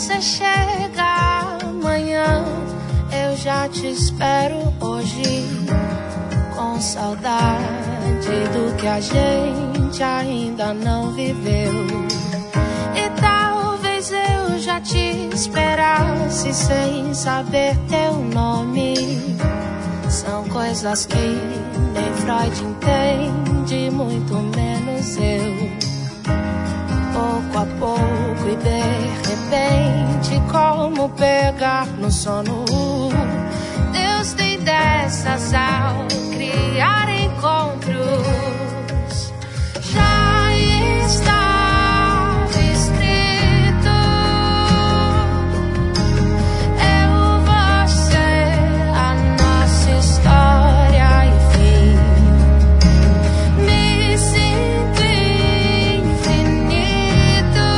você chega amanhã, eu já te espero hoje, com saudade do que a gente ainda não viveu. E talvez eu já te esperasse sem saber teu nome. São coisas que nem Freud entende, muito menos eu. Pouco a pouco e de repente, como pegar no sono. Deus tem dessas ao criar encontros. Já estava escrito, eu, você, a nossa história e fim. Me sinto infinito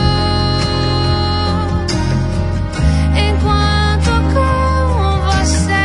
enquanto com você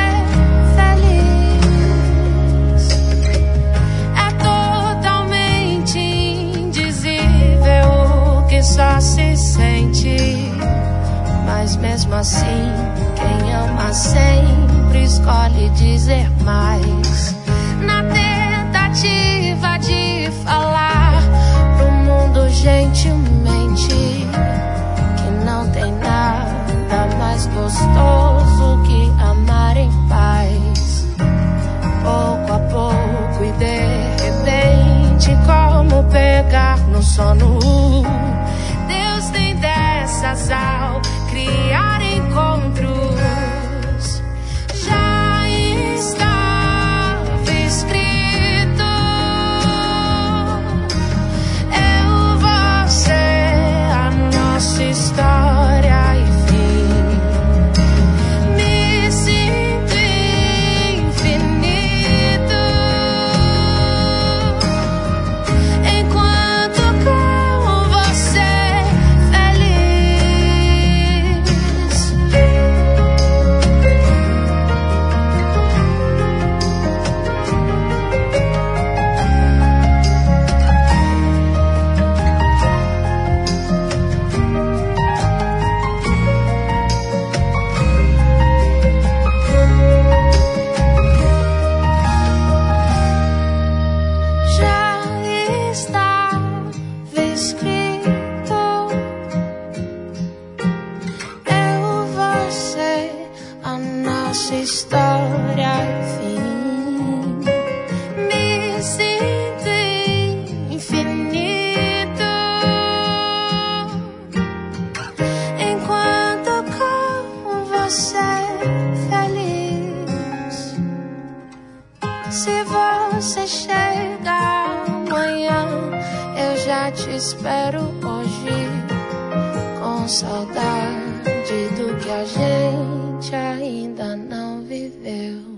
feliz. É totalmente indizível o que só se sente, mas mesmo assim quem ama sempre escolhe dizer mais, na tentativa de falar pro mundo gentilmente que não tem nada mais gostoso que amar em paz. Pouco a pouco e de repente, como pegar no sono. Deus tem dessas ao criar encontros. Já estava escrito, eu, você, a nossa história e fim. Me sinto infinito enquanto com você feliz. Já estava escrito, eu, você, a nossa história e fim. Me sinto infinito enquanto com você feliz. Se você chega amanhã, eu já te espero hoje, com saudade do que a gente ainda não viveu.